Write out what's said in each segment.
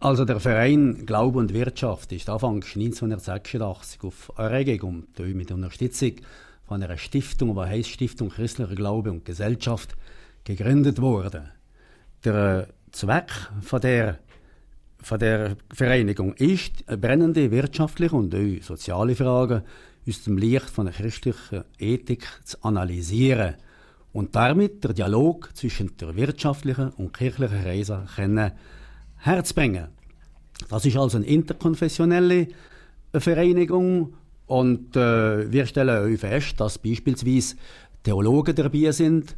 Also der Verein Glaube und Wirtschaft ist Anfang 1986 auf Anregung und mit Unterstützung von einer Stiftung, die heisst Stiftung Christlicher Glaube und Gesellschaft, gegründet worden. Der Zweck von der Vereinigung ist, brennende wirtschaftliche und auch soziale Fragen aus dem Licht von der christlichen Ethik zu analysieren und damit den Dialog zwischen der wirtschaftlichen und kirchlichen Kreisen herzubringen. Das ist also eine interkonfessionelle Vereinigung und wir stellen euch fest, dass beispielsweise Theologen dabei sind.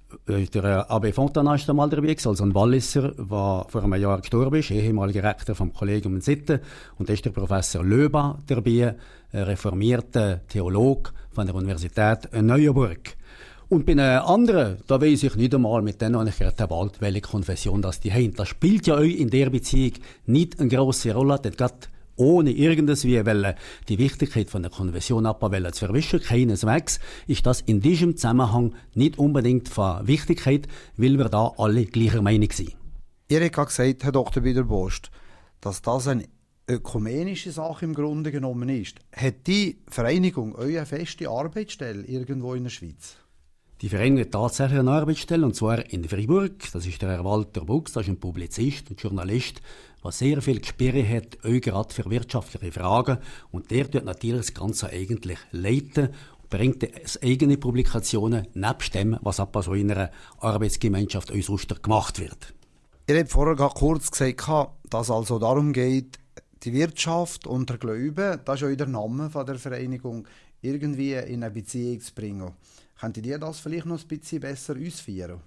Der Abbé Fontanas ist einmal dabei, also ein Walliser, der vor einem Jahr gestorben ist, ehemaliger Rektor vom Kollegium in Sitten. Und da ist der Professor Löba dabei, ein reformierter Theologe von der Universität Neuenburg. Und bei einem anderen, da weiss ich nicht einmal, mit denen habe ich gerade bald, welche Konfession das die haben. Das spielt ja euch in der Beziehung nicht eine grosse Rolle, denn gerade ohne irgendwie die Wichtigkeit von der Konfession zu verwischen, keineswegs, ist das in diesem Zusammenhang nicht unbedingt von Wichtigkeit, weil wir da alle gleicher Meinung sind. Ihr habt gesagt, Herr Dr. Wiederbost, dass das eine ökumenische Sache im Grunde genommen ist. Hat die Vereinigung eine feste Arbeitsstelle irgendwo in der Schweiz? Die Vereinigung hat tatsächlich eine Arbeitsstelle, und zwar in Freiburg. Das ist der Herr Walter Buchs, das ist ein Publizist und Journalist, der sehr viel Gespür hat, auch gerade für wirtschaftliche Fragen. Und der tut natürlich das Ganze eigentlich leiten und bringt eigene Publikationen nebst dem, was ab so in einer Arbeitsgemeinschaft uns sonst gemacht wird. Ihr habt vorher gerade kurz gesagt, dass es also darum geht, die Wirtschaft und der Glaube, das ist auch der Name von der Vereinigung, irgendwie in eine Beziehung zu bringen. Könntet ihr das vielleicht noch ein bisschen besser ausführen?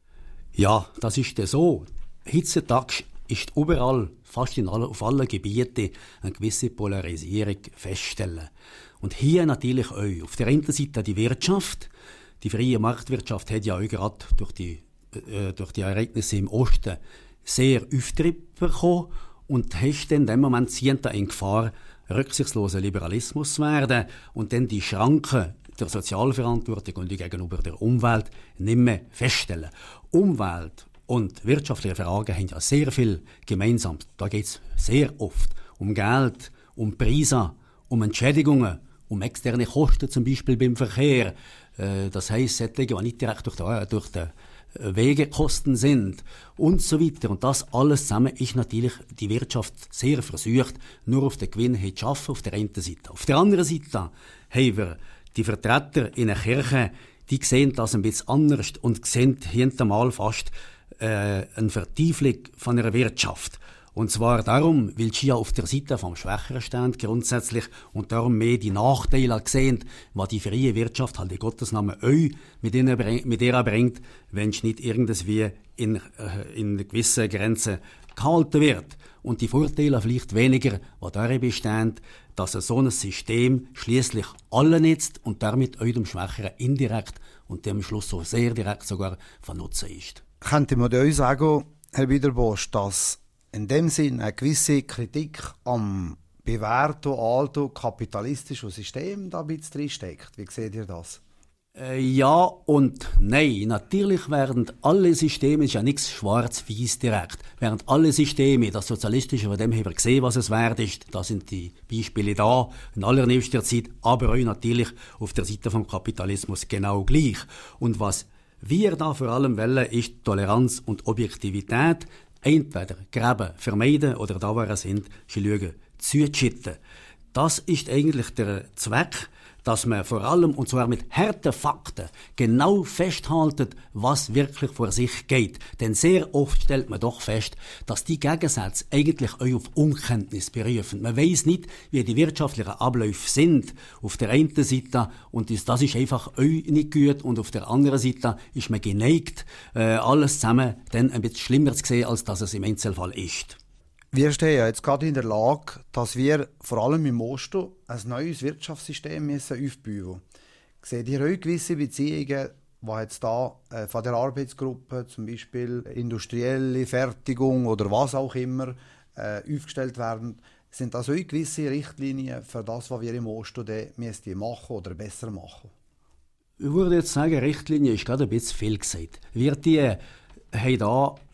Ja, das ist ja so. Heutzutage ist überall, fast auf allen Gebieten, eine gewisse Polarisierung feststellen. Und hier natürlich auch. Auf der einen Seite die Wirtschaft. Die freie Marktwirtschaft hat ja auch gerade durch die Ereignisse im Osten sehr Auftrieb bekommen und hast dann in dem Moment ziehen da in Gefahr, rücksichtsloser Liberalismus zu werden und dann die Schranken der Sozialverantwortung und gegenüber der Umwelt nicht mehr feststellen. Umwelt und wirtschaftliche Fragen haben ja sehr viel gemeinsam. Da geht es sehr oft um Geld, um Preise, um Entschädigungen, um externe Kosten, zum Beispiel beim Verkehr. Das heisst, solche, die nicht direkt durch die Wegekosten sind und so weiter. Und das alles zusammen ist natürlich die Wirtschaft sehr versucht, nur auf den Gewinn zu schaffen, auf der einen Seite. Auf der anderen Seite haben wir die Vertreter in der Kirche, die sehen das ein bisschen anders und sehen hintermal fast eine Vertiefung von der Wirtschaft. Und zwar darum, weil sie ja auf der Seite vom Schwächeren stehen grundsätzlich und darum mehr die Nachteile sehen, was die freie Wirtschaft halt in Gottes Namen euch mit ihr bringt, wenn es nicht irgendwie in gewissen Grenzen gehalten wird. Und die Vorteile vielleicht weniger, die darin bestehen, dass so ein System schließlich alle nützt und damit auch dem Schwächeren indirekt und dem Schluss so sehr direkt sogar von Nutzen ist. Könnte man euch sagen, Herr Wiederbost, dass in dem Sinn eine gewisse Kritik am bewährten, alten, kapitalistischen System da ein bisschen drinsteckt? Wie seht ihr das? Ja und nein. Natürlich während alle Systeme, ist ja nichts schwarz-weiß direkt, während alle Systeme, das Sozialistische, von dem haben wir gesehen, was es wert ist, da sind die Beispiele da, in allernächster Zeit, aber auch natürlich auf der Seite vom Kapitalismus genau gleich. Und was wir da vor allem wollen, ist Toleranz und Objektivität, entweder Gräben vermeiden oder da, wo wir sind, schauen, zuschütten. Das ist eigentlich der Zweck, dass man vor allem, und zwar mit harten Fakten, genau festhaltet, was wirklich vor sich geht. Denn sehr oft stellt man doch fest, dass die Gegensätze eigentlich auch auf Unkenntnis berufen. Man weiss nicht, wie die wirtschaftlichen Abläufe sind auf der einen Seite und das ist einfach auch nicht gut und auf der anderen Seite ist man geneigt, alles zusammen dann ein bisschen schlimmer zu sehen, als dass es im Einzelfall ist. Wir stehen ja jetzt gerade in der Lage, dass wir vor allem im Osten ein neues Wirtschaftssystem müssen aufbauen müssen. Seht ihr auch gewisse Beziehungen, die jetzt da von der Arbeitsgruppe, zum Beispiel industrielle Fertigung oder was auch immer, aufgestellt werden? Sind das auch gewisse Richtlinien für das, was wir im Osten machen oder besser machen? Ich würde jetzt sagen, Richtlinie ist gerade ein bisschen viel gesagt. Wir die haben da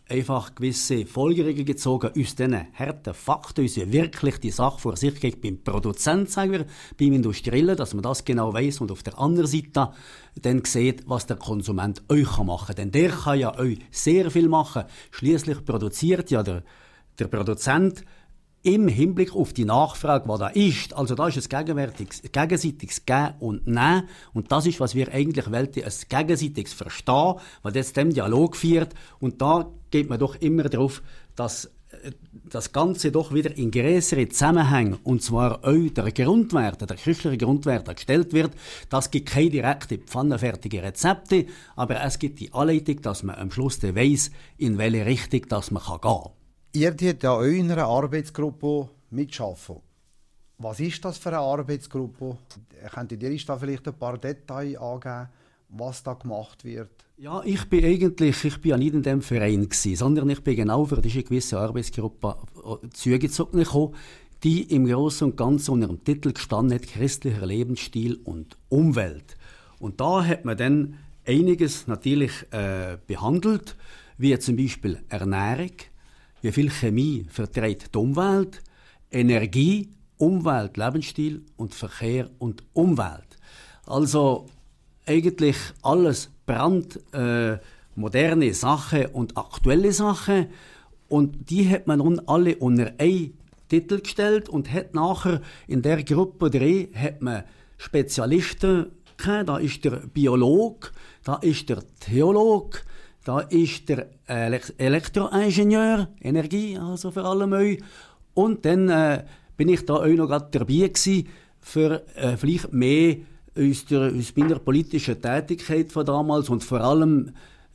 einfach gewisse Folgerungen gezogen aus diesen harten Fakten, uns wirklich die Sache vor sich geht beim Produzent, sagen wir, beim Industriellen, dass man das genau weiss und auf der anderen Seite dann sieht, was der Konsument euch machen kann. Denn der kann ja euch sehr viel machen. Schliesslich produziert ja der Produzent im Hinblick auf die Nachfrage, was da ist. Also da ist ein gegenseitiges Geben und Nehmen. Und das ist, was wir eigentlich wollen, ein gegenseitiges Verstehen, was jetzt dem Dialog führt. Und da geht man doch immer darauf, dass das Ganze doch wieder in größere Zusammenhänge, und zwar auch der Grundwerte, der christliche Grundwerte gestellt wird. Das gibt keine direkte pfannenfertige Rezepte, aber es gibt die Anleitung, dass man am Schluss weiss, in welche Richtung dass man gehen kann. Ihr dürft ja auch in einer Arbeitsgruppe mitarbeiten. Was ist das für eine Arbeitsgruppe? Könntet ihr da vielleicht ein paar Details angeben, was da gemacht wird? Ja, ich bin ja nicht in dem Verein gewesen, sondern ich bin genau für diese gewisse Arbeitsgruppe zugezogen gekommen, die im Großen und Ganzen unter dem Titel gestanden hat, christlicher Lebensstil und Umwelt. Und da hat man dann einiges natürlich behandelt, wie zum Beispiel Ernährung, wie viel Chemie verträgt die Umwelt, Energie, Umwelt, Lebensstil und Verkehr und Umwelt. Also eigentlich alles brandmoderne Sachen und aktuelle Sachen. Und die hat man nun alle unter einen Titel gestellt und hat nachher in der Gruppe 3 hat man Spezialisten gehabt. Da ist der Biologe, da ist der Theologe, da ist der Elektroingenieur, Energie, also vor allem euch. Und dann bin ich da auch noch gerade dabei gewesen, für vielleicht mehr aus meiner politischen Tätigkeit von damals und vor allem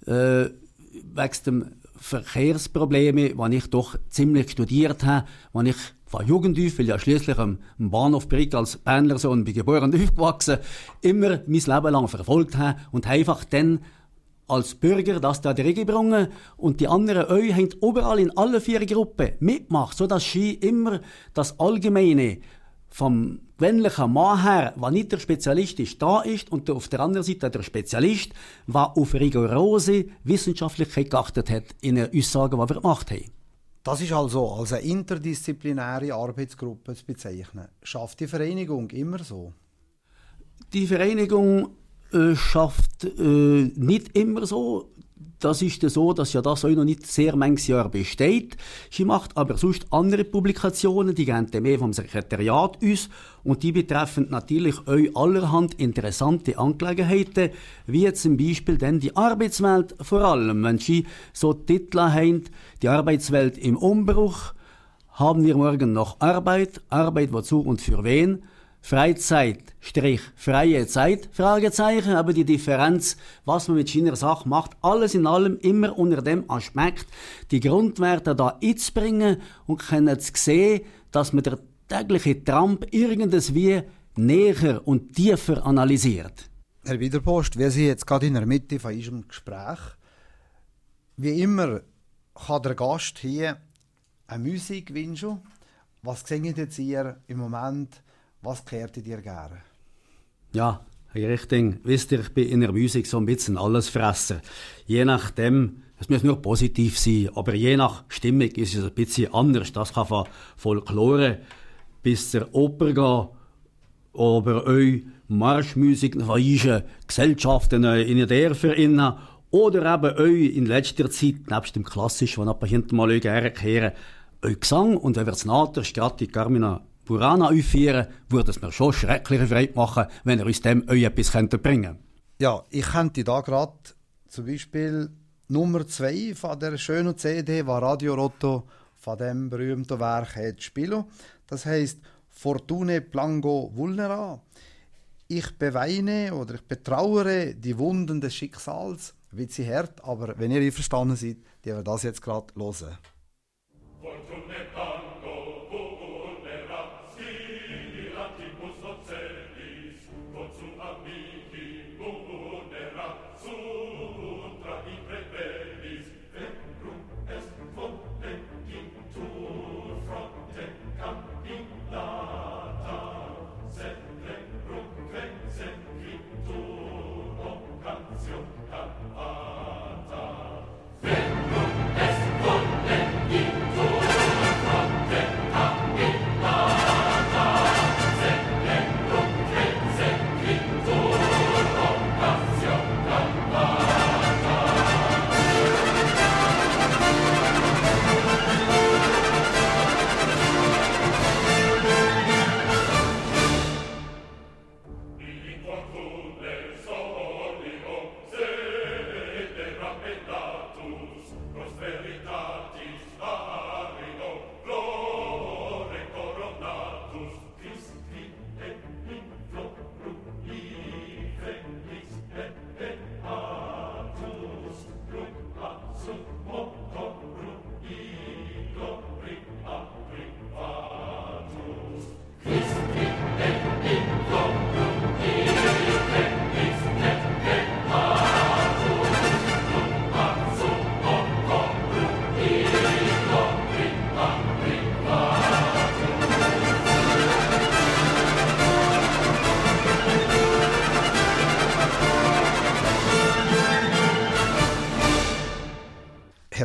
wegen dem Verkehrsprobleme, die ich doch ziemlich studiert habe, als ich von Jugend auf, weil ja schliesslich am Bahnhof Brig als Pendlersohn bin geboren und aufgewachsen, immer mein Leben lang verfolgt habe und einfach dann als Bürger das da reingebracht und die anderen euch haben überall in allen 4 Gruppen mitgemacht, sodass sie immer das Allgemeine vom gewöhnlichen Mann her, der nicht der Spezialist ist, da ist und auf der anderen Seite der Spezialist, der auf rigorose Wissenschaftlichkeit geachtet hat in den Aussagen, die wir gemacht haben. Das ist also als eine interdisziplinäre Arbeitsgruppe zu bezeichnen. Schafft die Vereinigung immer so? Die Vereinigung schafft nicht immer so. Das ist so, dass ja das auch noch nicht sehr manches Jahr besteht. Sie macht aber sonst andere Publikationen, die gehen mehr vom Sekretariat aus und die betreffen natürlich auch allerhand interessante Angelegenheiten, wie zum Beispiel dann die Arbeitswelt vor allem. Wenn Sie so Titel haben, die Arbeitswelt im Umbruch, haben wir morgen noch Arbeit, Arbeit wozu und für wen? Freizeit, freie Zeit, Fragezeichen, aber die Differenz, was man mit seiner Sache macht, alles in allem immer unter dem Aspekt, die Grundwerte da einzubringen und können zu sehen, dass man der tägliche Tramp irgendwie näher und tiefer analysiert. Herr Wiederpost, wir sind jetzt gerade in der Mitte von unserem Gespräch. Wie immer kann der Gast hier eine Musik wünschen. Was sehen jetzt ihr im Moment? Was kehrt ihr gerne? Ja, richtig. Wisst ihr, ich bin in der Musik so ein bisschen alles fressen. Je nachdem, es muss nur positiv sein, aber je nach Stimmung ist es ein bisschen anders. Das kann von Folklore bis zur Oper gehen, aber auch Marschmusik von Gesellschaften in der Dörfer oder eben auch in letzter Zeit, nebst dem Klassischen, was hinten mal gerne kehren, auch Gesang. Und wenn wir es nachher gerade die Carmina Burana aufführen, würde es mir schon schreckliche Freude machen, wenn er uns dem euch etwas bringen könnte. Ja, ich könnte da gerade zum Beispiel Nummer 2 von der schönen CD, die Radio Rotto von dem berühmten Werk hat spielen. Das heisst Fortune Plango Vulnera. Ich beweine oder ich betrauere die Wunden des Schicksals, wie sie hart, aber wenn ihr einverstanden seid, die wir das jetzt gerade hören. Es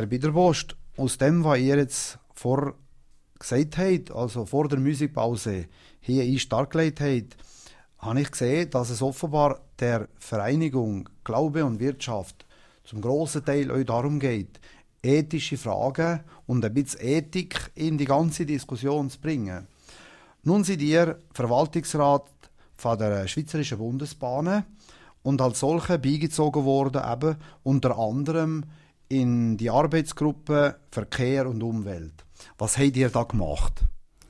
Herr Biederbost, aus dem, was ihr jetzt gesagt habt, also vor der Musikpause hier dargelegt habt, habe ich gesehen, dass es offenbar der Vereinigung Glaube und Wirtschaft zum grossen Teil auch darum geht, ethische Fragen und ein bisschen Ethik in die ganze Diskussion zu bringen. Nun seid ihr Verwaltungsrat von der Schweizerischen Bundesbahnen und als solche beigezogen worden, eben unter anderem in die Arbeitsgruppe Verkehr und Umwelt. Was habt ihr da gemacht?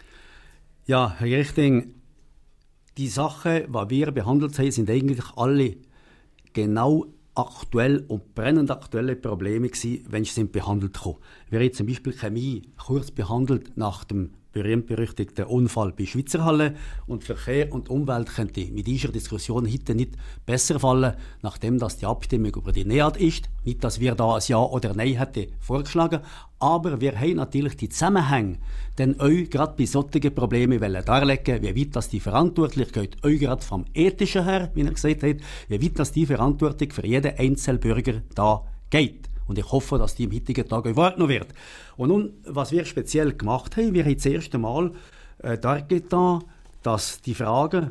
Ja, Herr Gerichting, die Sachen, die wir behandelt haben, sind eigentlich alle genau aktuell und brennend aktuelle Probleme gewesen, wenn sie behandelt haben. Wir haben zum Beispiel Chemie kurz behandelt nach dem berühmt-berüchtigten Unfall bei Schweizerhalle und Verkehr und Umwelt könnte mit dieser Diskussion heute nicht besser fallen, nachdem das die Abstimmung über die NEAD ist. Nicht, dass wir da ein Ja oder Nein hätten vorgeschlagen, aber wir haben natürlich die Zusammenhänge, denn euch gerade bei solchen Problemen darlegen, wie weit das die Verantwortlichkeit euch gerade vom Ethischen her, wie er gesagt hat, wie weit das die Verantwortung für jeden Einzelbürger da geht. Und ich hoffe, dass die im heutigen Tag auch wahrgenommen wird. Und nun, was wir speziell gemacht haben, wir haben das erste Mal dargetan, dass die Fragen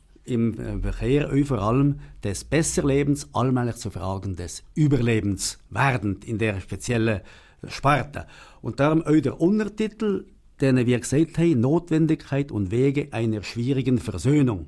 im Verkehr vor allem des Besserlebens allmählich zu Fragen des Überlebens werden in der speziellen Sparte. Und darum auch der Untertitel, den wir gesagt haben, Notwendigkeit und Wege einer schwierigen Versöhnung.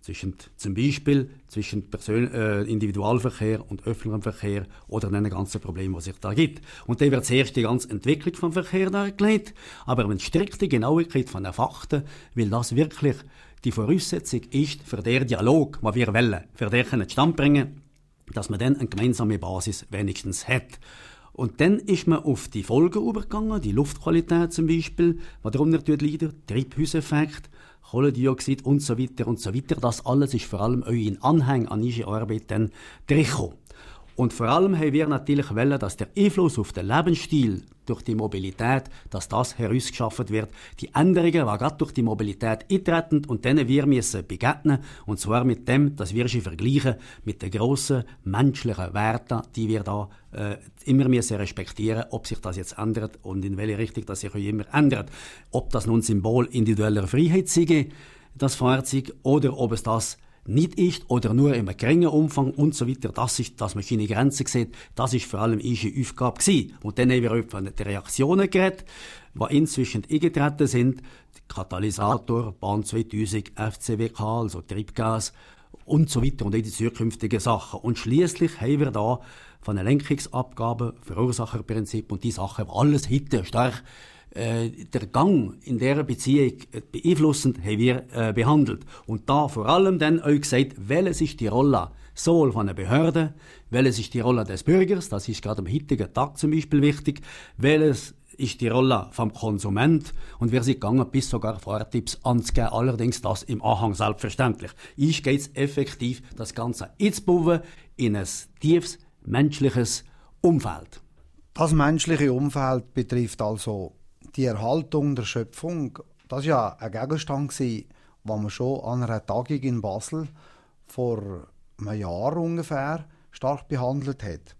Zum Beispiel zwischen Individualverkehr und öffentlichem Verkehr oder einem ganzen Problem, was sich da gibt. Und dann wird zuerst die ganze Entwicklung vom Verkehr dargelegt, aber mit strikter Genauigkeit von den Fakten, weil das wirklich die Voraussetzung ist für den Dialog, den wir wollen, für den zustande bringen, dass man dann eine gemeinsame Basis wenigstens hat. Und dann ist man auf die Folgen übergegangen, die Luftqualität zum Beispiel, die darunter leidet, Treibhauseffekt, Kohlendioxid und so weiter und so weiter. Das alles ist vor allem euch in Anhang an unsere Arbeit dann durchgekommen. Und vor allem haben wir natürlich wollen, dass der Einfluss auf den Lebensstil durch die Mobilität, dass das herausgeschafft wird. Die Änderungen, die gerade durch die Mobilität eintreten und denen wir müssen begegnen. Und zwar mit dem, dass wir sie vergleichen mit den grossen menschlichen Werten, die wir da immer müssen respektieren, ob sich das jetzt ändert und in welche Richtung das sich immer ändert. Ob das nun Symbol individueller Freiheit sei, das Fahrzeug, oder ob es das nicht ist oder nur in einem geringen Umfang und so weiter, das ist, dass man seine Grenzen sieht, das ist vor allem unsere Aufgabe gewesen. Und dann haben wir auch von den Reaktionen geredet, die inzwischen eingetreten sind, Katalysator, Bahn 2000, FCWK, also Treibgas und so weiter und auch die zukünftigen Sachen. Und schliesslich haben wir da von den Lenkungsabgaben, Verursacherprinzip und die Sachen, alles heute stark der Gang in dieser Beziehung beeinflussend haben wir behandelt. Und da vor allem dann euch gesagt, welches ist die Rolle sowohl von der Behörde, welches ist die Rolle des Bürgers, das ist gerade am heutigen Tag zum Beispiel wichtig, welches ist die Rolle vom Konsument, und wir sind gegangen, bis sogar Fahrtipps anzugeben, allerdings das im Anhang selbstverständlich. Ist geht es effektiv, das Ganze einzubauen in ein tiefes menschliches Umfeld. Das menschliche Umfeld betrifft also die Erhaltung der Schöpfung. Das war ja ein Gegenstand, den man schon an einer Tagung in Basel vor einem Jahr ungefähr stark behandelt hat.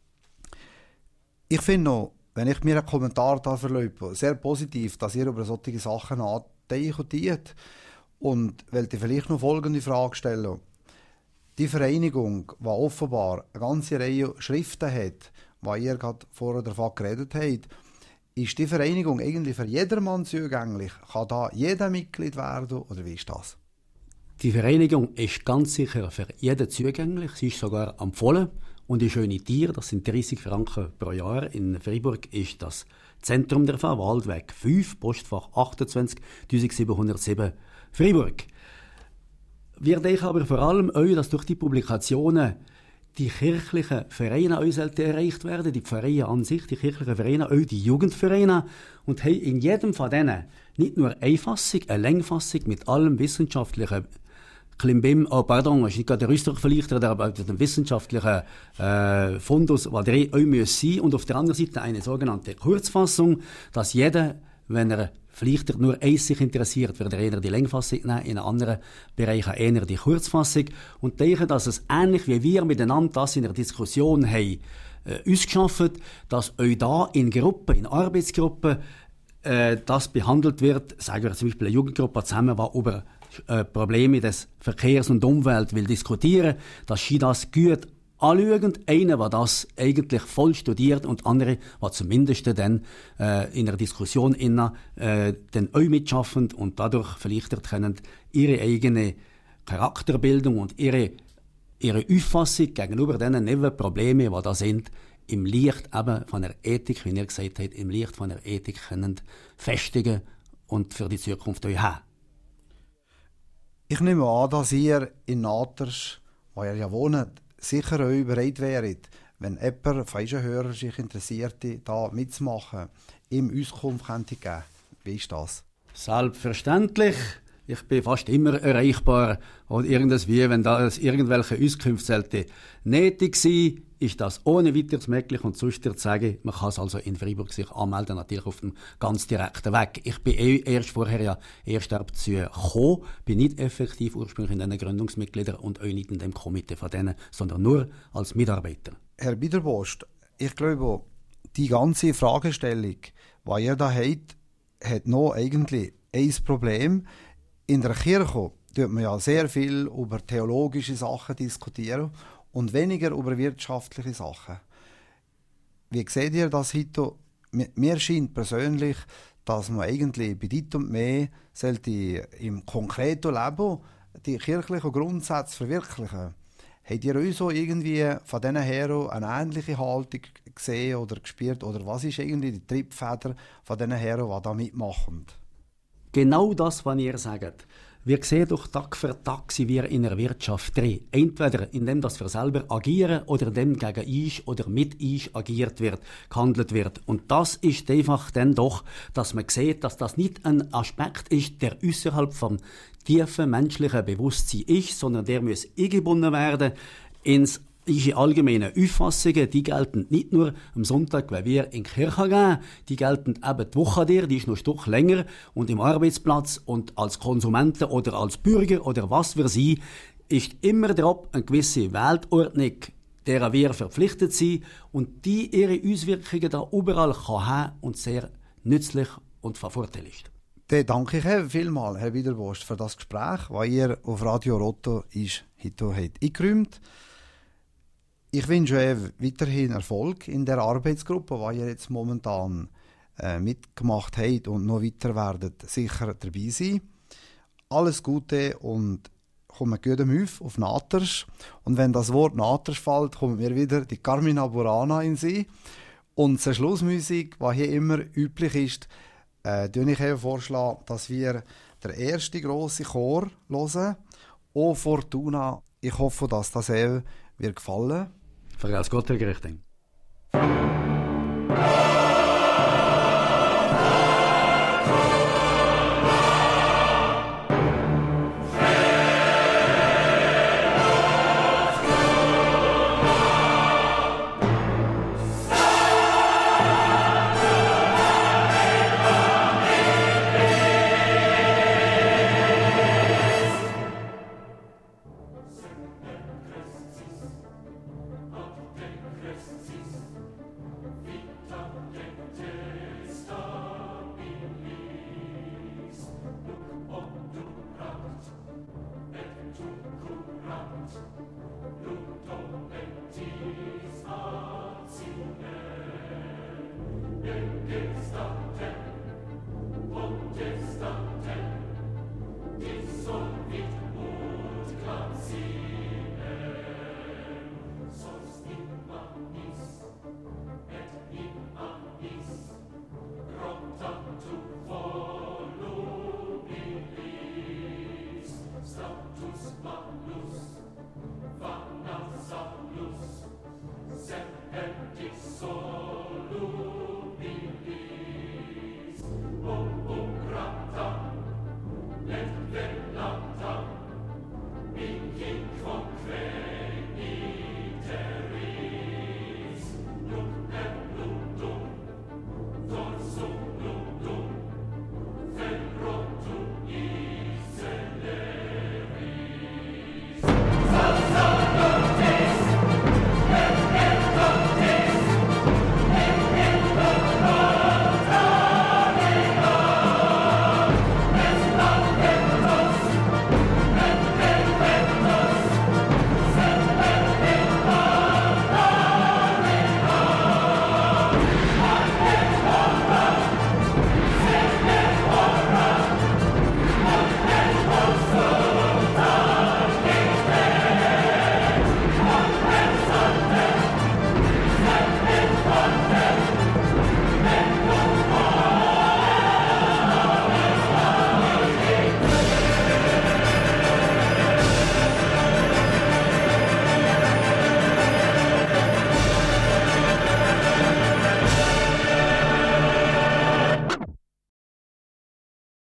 Ich finde noch, wenn ich mir einen Kommentar da verlaube, sehr positiv, dass ihr über solche Sachen nachdenkt. Und wollte vielleicht noch folgende Frage stellen. Die Vereinigung, die offenbar eine ganze Reihe Schriften hat, die ihr gerade vorher davon geredet habt, ist die Vereinigung eigentlich für jedermann zugänglich? Kann da jeder Mitglied werden oder wie ist das? Die Vereinigung ist ganz sicher für jeden zugänglich. Sie ist sogar empfohlen. Und die schöne Tier, das sind 30 Franken pro Jahr. In Freiburg ist das Zentrum der Fall, Waldweg 5, Postfach 28 1707 Freiburg. Wir denken aber vor allem auch, dass durch die Publikationen die kirchlichen Vereine auch erreicht werden, die Pfarreien an sich, die kirchlichen Vereine, auch die Jugendvereine, und haben in jedem von denen nicht nur eine Fassung, eine Längfassung mit allem wissenschaftlichen Klimbim, ist nicht gerade der Ausdruck vielleicht, aber den wissenschaftlichen Fundus, der drin auch sein muss, und auf der anderen Seite eine sogenannte Kurzfassung, dass jeder, wenn er vielleicht nur eins sich interessiert, wird er eher die Längfassung nehmen, in anderen Bereichen eher die Kurzfassung. Und denke, dass es ähnlich wie wir miteinander das in der Diskussion haben, ausgeschafft, dass euch da in Gruppen, in Arbeitsgruppen, das behandelt wird, sagen wir zum Beispiel eine Jugendgruppe zusammen, die über Probleme des Verkehrs und Umwelt will diskutieren, dass sie das gut anschauen. Einer, der das eigentlich voll studiert und andere, die zumindest dann in der Diskussion dann auch mitschaffen und dadurch vielleicht können ihre eigene Charakterbildung und ihre Auffassung gegenüber diesen Nebenproblemen, die da sind, im Licht eben von der Ethik, wie ihr gesagt habt, im Licht von der Ethik können festigen und für die Zukunft euch haben. Ich nehme an, dass ihr in Naters, wo ihr ja wohnt, sicher euch bereit wäret, wenn jemand von unseren Hörern sich interessiert, da mitzumachen, ihm Auskunft könnte geben. Wie ist das? Selbstverständlich. Ich bin fast immer erreichbar. Oder irgendwie, wenn da irgendwelche Auskünfte sollte nötig sein, ist das ohne weiteres möglich. Und sonst dir zu sagen, man kann es also in Freiburg sich anmelden, natürlich auf dem ganz direkten Weg. Ich bin erst vorher ja erst dazu gekommen, bin nicht effektiv ursprünglich in den Gründungsmitgliedern und auch nicht in dem Komitee von denen, sondern nur als Mitarbeiter. Herr Biederbost, ich glaube, die ganze Fragestellung, die ihr da habt, hat noch eigentlich ein Problem. In der Kirche tut man ja sehr viel über theologische Sachen diskutieren und weniger über wirtschaftliche Sachen. Wie seht ihr das heute? Mir scheint persönlich, dass man eigentlich bedeutend mehr sollte im konkreten Leben die kirchlichen Grundsätze verwirklichen. Habt ihr euch so irgendwie von diesen her eine ähnliche Haltung gesehen oder gespürt? Oder was ist irgendwie die Triebfeder von diesen her, die da mitmachen? Genau das, was ihr sagt. Wir sehen doch Tag für Tag sind wir in der Wirtschaft drin. Entweder indem das wir selber agieren oder indem gegen uns oder mit uns agiert wird, gehandelt wird. Und das ist einfach dann doch, dass man sieht, dass das nicht ein Aspekt ist, der außerhalb vom tiefen menschlichen Bewusstsein ist, sondern der muss eingebunden werden ins unsere allgemeinen Auffassungen, die gelten nicht nur am Sonntag, wenn wir in die Kirche gehen, die gelten eben die Woche die ist noch ein Stück länger und im Arbeitsplatz und als Konsumenten oder als Bürger oder was wir sind, ist immer darauf eine gewisse Weltordnung, derer wir verpflichtet sind und die ihre Auswirkungen da überall kann haben und sehr nützlich und von Vorteil ist. Dann danke ich Ihnen vielmals, Herr Biederbost, für das Gespräch, das ihr auf Radio Rotto heute eingeräumt. Ich wünsche euch weiterhin Erfolg in der Arbeitsgruppe, die ihr jetzt momentan mitgemacht habt und noch weiter werdet sicher dabei sein. Alles Gute und kommt gut auf Naters. Und wenn das Wort Naters fällt, kommt mir wieder die Carmina Burana in sie. Und die Schlussmusik, die hier immer üblich ist, ich vorschlagen, dass wir den ersten grossen Chor hören. O Fortuna. Ich hoffe, dass das wird gefallen. Vergelt's Gott, Herr Gerichting.